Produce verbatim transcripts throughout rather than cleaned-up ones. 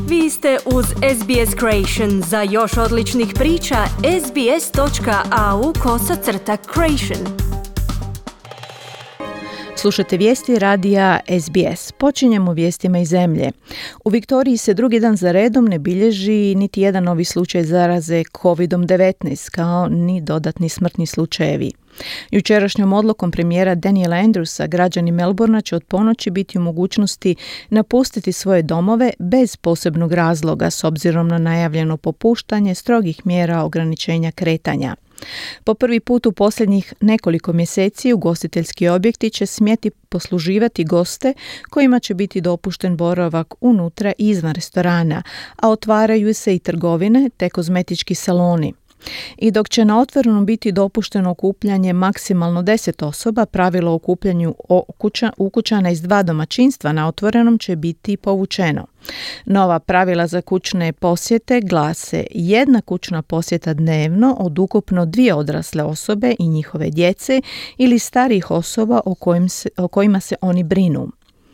Vi ste uz S B S Creation. Za još odličnih priča, sbs.au kosacrta creation. Slušate vijesti radija S B S. Počinjemo vijestima iz zemlje. U Viktoriji se drugi dan za redom ne bilježi niti jedan novi slučaj zaraze kovid devetnaest, kao ni dodatni smrtni slučajevi. Jučerašnjom odlukom premijera Daniela Andrewsa građani Melbourna će od ponoći biti u mogućnosti napustiti svoje domove bez posebnog razloga s obzirom na najavljeno popuštanje strogih mjera ograničenja kretanja. Po prvi put u posljednjih nekoliko mjeseci ugostiteljski objekti će smjeti posluživati goste kojima će biti dopušten boravak unutra i izvan restorana, a otvaraju se i trgovine te kozmetički saloni. I dok će na otvorenom biti dopušteno okupljanje maksimalno deset osoba, pravilo o okupljanju ukućana iz dva domaćinstva na otvorenom će biti povučeno. Nova pravila za kućne posjete glase jedna kućna posjeta dnevno od ukupno dvije odrasle osobe i njihove djece ili starijih osoba o, kojim se, o kojima se oni brinu.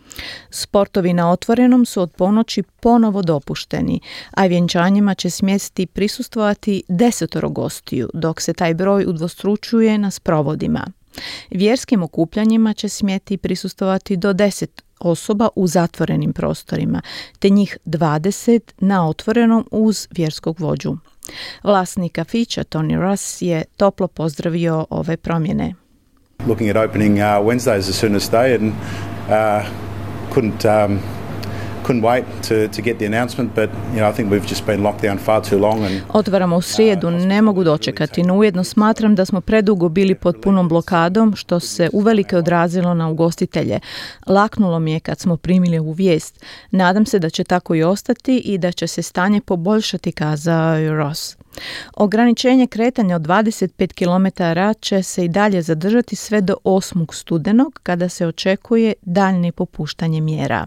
Sportovi na otvorenom su od ponoći ponovo dopušteni, a vjenčanjima će smjesti prisustvovati desetoro gostiju, dok se taj broj udvostručuje na sprovodima. Vjerskim okupljanjima će smjeti prisustvovati do deset osoba u zatvorenim prostorima, te njih dvadeset na otvorenom uz vjerskog vođu. Vlasnik kafića Tony Russ je toplo pozdravio ove promjene. Looking at opening uh, Wednesday as the soonest day and uh, couldn't um, couldn't wait to to get the announcement, but you know I think we've just been locked down far too long and Otvaramo u srijedu, ne mogu dočekati, no ujedno smatram da smo predugo bili pod punom blokadom, što se uvelike odrazilo na ugostitelje. Laknulo mi je kad smo primili ovu vijest. Nadam se da će tako i ostati i da će se stanje poboljšati, kazao je Ross. Ograničenje kretanja od dvadeset pet kilometara će se i dalje zadržati sve do osmog studenog, kada se očekuje daljnje popuštanje mjera.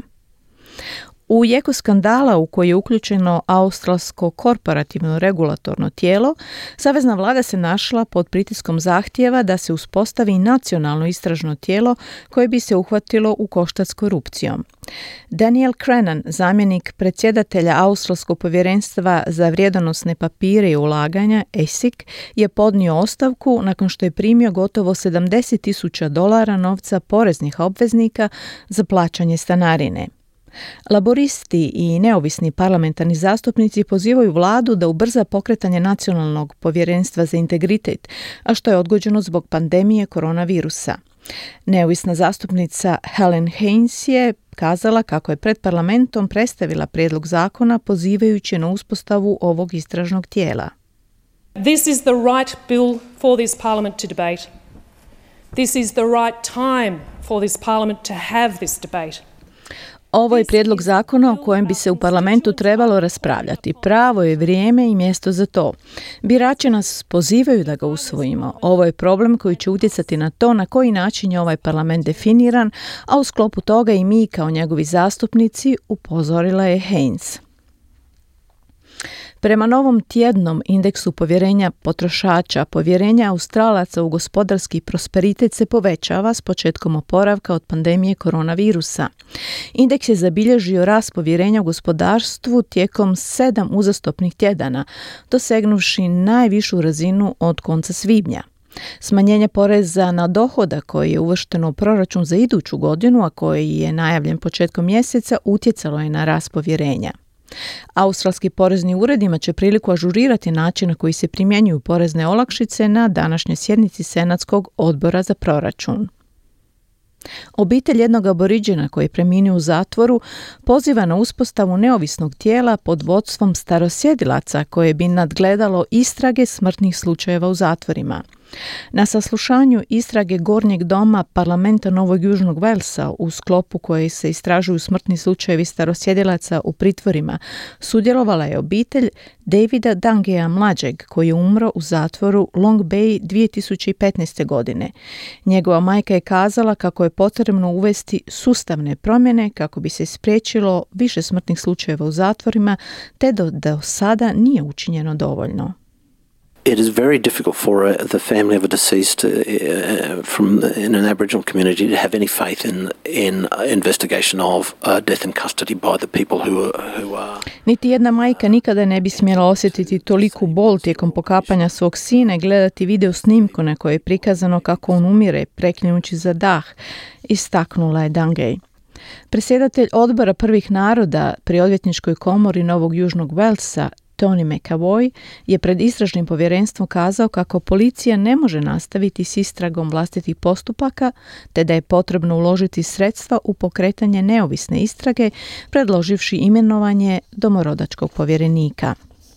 U jeku skandala u koji je uključeno australsko korporativno regulatorno tijelo, savezna vlada se našla pod pritiskom zahtjeva da se uspostavi nacionalno istražno tijelo koje bi se uhvatilo u koštac s korupcijom. Daniel Crennan, zamjenik predsjedatelja Australskog povjerenstva za vrijedonosne papire i ulaganja, A S I C, je podnio ostavku nakon što je primio gotovo sedamdeset tisuća dolara novca poreznih obveznika za plaćanje stanarine. Laboristi i neovisni parlamentarni zastupnici pozivaju vladu da ubrza pokretanje nacionalnog povjerenstva za integritet, a što je odgođeno zbog pandemije koronavirusa. Neovisna zastupnica Helen Haynes je kazala kako je pred parlamentom predstavila prijedlog zakona pozivajući na uspostavu ovog istražnog tijela. This is the right bill for this parliament to debate. This is the right time for this parliament to have this debate. Ovo je prijedlog zakona o kojem bi se u parlamentu trebalo raspravljati. Pravo je vrijeme i mjesto za to. Birači nas pozivaju da ga usvojimo. Ovo je problem koji će utjecati na to na koji način je ovaj parlament definiran, a u sklopu toga i mi kao njegovi zastupnici, upozorila je Haynes. Prema novom tjednom indeksu povjerenja potrošača, povjerenja Australaca u gospodarski prosperitet se povećava s početkom oporavka od pandemije koronavirusa. Indeks je zabilježio rast povjerenja u gospodarstvu tijekom sedam uzastopnih tjedana, dosegnuvši najvišu razinu od konca svibnja. Smanjenje poreza na dohodak koji je uvršteno u proračun za iduću godinu, a koji je najavljen početkom mjeseca, utjecalo je na rast povjerenja. Australski porezni ured imat će priliku ažurirati način na koji se primjenjuju porezne olakšice na današnjoj sjednici Senatskog odbora za proračun. Obitelj jednog aboriđena koji je preminuo u zatvoru poziva na uspostavu neovisnog tijela pod vodstvom starosjedilaca koje bi nadgledalo istrage smrtnih slučajeva u zatvorima. Na saslušanju istrage Gornjeg doma parlamenta Novog Južnog Walesa, u sklopu koje se istražuju smrtni slučajevi starosjedilaca u pritvorima, sudjelovala je obitelj Davida Dangea mlađeg, koji je umro u zatvoru Long Bay dvije tisuće petnaeste. godine. Njegova majka je kazala kako je potrebno uvesti sustavne promjene kako bi se spriječilo više smrtnih slučajeva u zatvorima, te do, do sada nije učinjeno dovoljno. It is very difficult for uh, the family of a deceased uh, from in an Aboriginal community to have any faith in in investigation of uh, death in custody by the people who are, who are Niti jedna majka nikada ne bi smjela osjetiti toliku bol tijekom pokapanja svog sina i gledati video snimku na kojoj je prikazano kako on umire, preklinjući za dah, istaknula je Dungay. Predsjedatelj odbora prvih naroda pri odvjetničkoj komori Novog Južnog Walesa, Tony McAvoy, je pred istražnim povjerenstvom kazao kako policija ne može nastaviti s istragom vlastitih postupaka, te da je potrebno uložiti sredstva u pokretanje neovisne istrage, predloživši imenovanje domorodačkog povjerenika.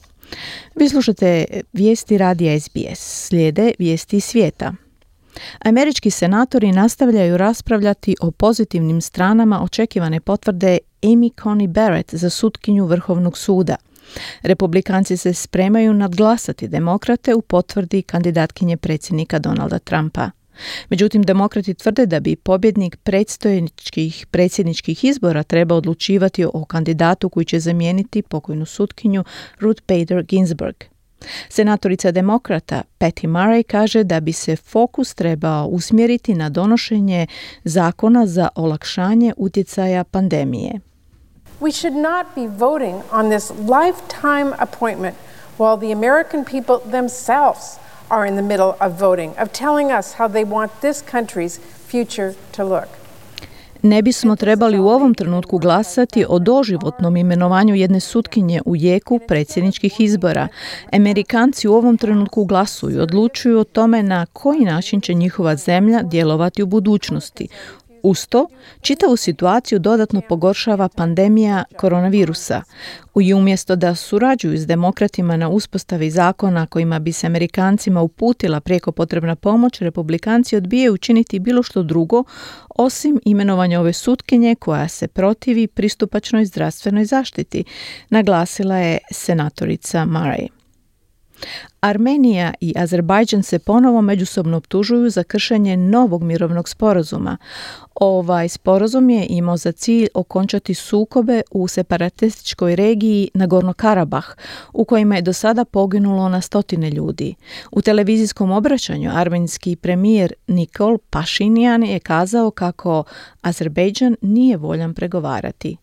Vi slušate vijesti radija S B S, slijede vijesti iz svijeta. Američki senatori nastavljaju raspravljati o pozitivnim stranama očekivane potvrde Amy Coney Barrett za sutkinju Vrhovnog suda. Republikanci se spremaju nadglasati demokrate u potvrdi kandidatkinje predsjednika Donalda Trumpa. Međutim, demokrati tvrde da bi pobjednik predstojećih predsjedničkih izbora trebao odlučivati o kandidatu koji će zamijeniti pokojnu sutkinju Ruth Bader Ginsburg. Senatorica demokrata Patty Murray kaže da bi se fokus trebao usmjeriti na donošenje zakona za olakšanje utjecaja pandemije. We should not be voting on this lifetime appointment while the American people themselves are in the middle of voting, of telling us how they want this country's future to look. Ne bismo trebali u ovom trenutku glasati o doživotnom imenovanju jedne sutkinje u jeku predsjedničkih izbora. Amerikanci u ovom trenutku glasuju i odlučuju o tome na koji način će njihova zemlja djelovati u budućnosti. Uz to, čitavu situaciju dodatno pogoršava pandemija koronavirusa. I umjesto da surađuju s demokratima na uspostavi zakona kojima bi se Amerikancima uputila prijeko potrebna pomoć, Republikanci odbijaju učiniti bilo što drugo osim imenovanja ove sutkinje koja se protivi pristupačnoj zdravstvenoj zaštiti, naglasila je senatorica Murray. Armenija i Azerbajdžan se ponovo međusobno optužuju za kršenje novog mirovnog sporazuma. Ovaj sporazum je imao za cilj okončati sukobe u separatističkoj regiji Nagorno-Karabah, u kojima je do sada poginulo na stotine ljudi. U televizijskom obraćanju armenski premijer Nikol Pašinjan je kazao kako Azerbajdžan nije voljan pregovarati.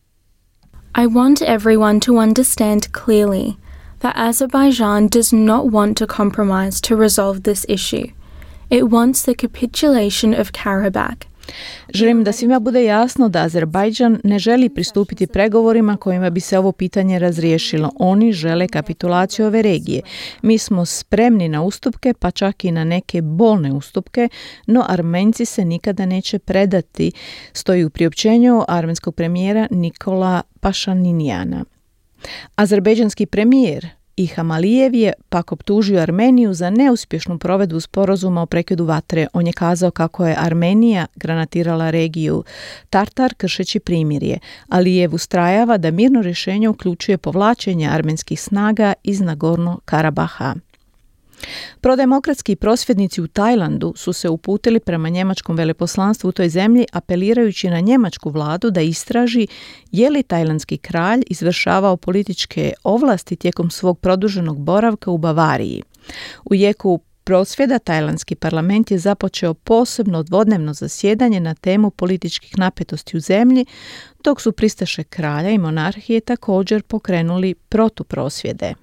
I want everyone to understand clearly that Azerbaijan does not want to compromise to resolve this issue. It wants the capitulation of Karabakh. Želim da svima bude jasno da Azerbajdžan ne želi pristupiti pregovorima kojima bi se ovo pitanje razriješilo. Oni žele kapitulaciju ove regije. Mi smo spremni na ustupke, pa čak i na neke bolne ustupke, no Armenci se nikada neće predati, stoji u priopćenju armenskog premijera Nikola Pašaninjana. Azerbejdžanski premijer Ilham Alijev je pak optužio Armeniju za neuspješnu provedbu sporazuma o prekidu vatre. On je kazao kako je Armenija granatirala regiju Tartar kršeći primirje. Alijev ustrajava da mirno rješenje uključuje povlačenje armenskih snaga iz Nagorno-Karabaha. Prodemokratski prosvjednici u Tajlandu su se uputili prema njemačkom veleposlanstvu u toj zemlji apelirajući na njemačku vladu da istraži je li tajlandski kralj izvršavao političke ovlasti tijekom svog produženog boravka u Bavariji. U jeku prosvjeda tajlandski parlament je započeo posebno dvodnevno zasjedanje na temu političkih napetosti u zemlji, dok su pristaše kralja i monarhije također pokrenuli protuprosvjede.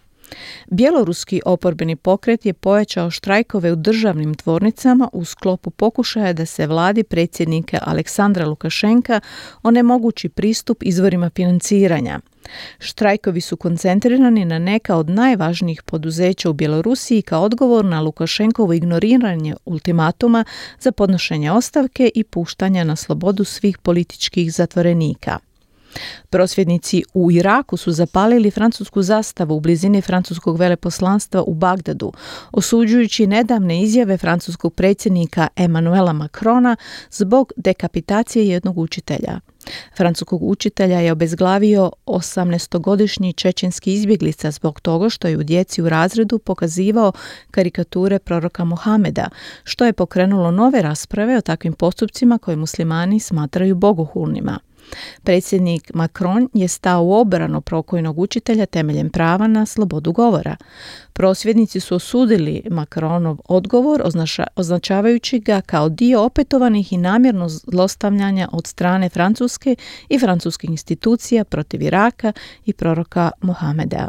Bjeloruski oporbeni pokret je pojačao štrajkove u državnim tvornicama u sklopu pokušaja da se vladi predsjednika Aleksandra Lukašenka onemogući pristup izvorima financiranja. Štrajkovi su koncentrirani na neka od najvažnijih poduzeća u Bjelorusiji kao odgovor na Lukašenkovo ignoriranje ultimatuma za podnošenje ostavke i puštanja na slobodu svih političkih zatvorenika. Prosvjednici u Iraku su zapalili francusku zastavu u blizini francuskog veleposlanstva u Bagdadu, osuđujući nedavne izjave francuskog predsjednika Emmanuela Macrona zbog dekapitacije jednog učitelja. Francuskog učitelja je obezglavio osamnaestogodišnji čečenski izbjeglica zbog toga što je u djeci u razredu pokazivao karikature proroka Mohameda, što je pokrenulo nove rasprave o takvim postupcima koje muslimani smatraju bogohulnima. Predsjednik Macron je stao u obranu pokojnog učitelja temeljem prava na slobodu govora. Prosvjednici su osudili Macronov odgovor, označa, označavajući ga kao dio opetovanih i namjerno zlostavljanja od strane Francuske i francuskih institucija protiv Iraka i proroka Mohameda.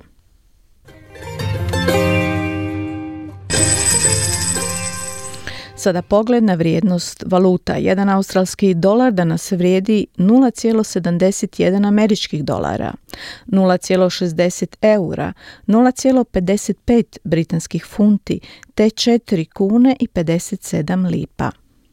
Sada pogled na vrijednost valuta. Jedan australski dolar danas vrijedi nula zarez sedamdeset jedan američkih dolara, nula zarez šezdeset eura, nula zarez pedeset pet britanskih funti te četiri kune i pedeset sedam lipa.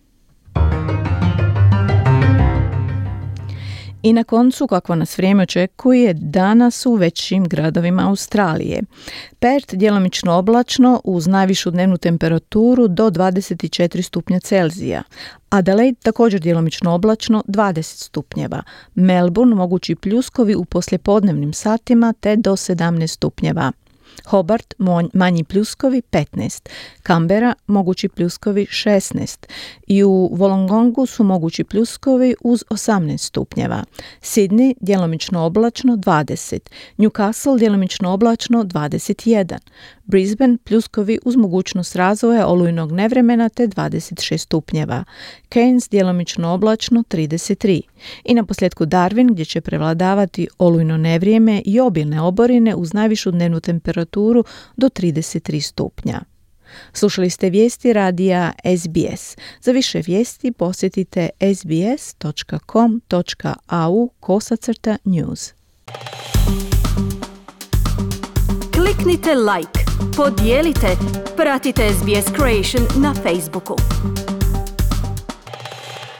I na koncu, kako nas vrijeme očekuje, danas u većim gradovima Australije. Perth djelomično oblačno uz najvišu dnevnu temperaturu do dvadeset četiri stupnja Celzija. Adelaide također djelomično oblačno dvadeset stupnjeva. Melbourne mogući pljuskovi u poslijepodnevnim satima te do sedamnaest stupnjeva. Hobart manji pljuskovi petnaest, Canberra mogući pljuskovi šesnaest i u Wollongongu su mogući pljuskovi uz osamnaest stupnjeva. Sydney djelomično oblačno dvadeset, Newcastle djelomično oblačno dvadeset jedan, Brisbane pljuskovi uz mogućnost razvoja olujnog nevremena te dvadeset šest stupnjeva, Cairns djelomično oblačno trideset tri i na posljedku Darwin gdje će prevladavati olujno nevrijeme i obilne oborine uz najvišu dnevnu temperaturu do trideset tri stupnja. Slušali ste vijesti radija S B S. Za više vijesti posjetite sbs točka com točka a u kosacrta news. Kliknite like, podijelite, pratite S B S Creation na Facebooku.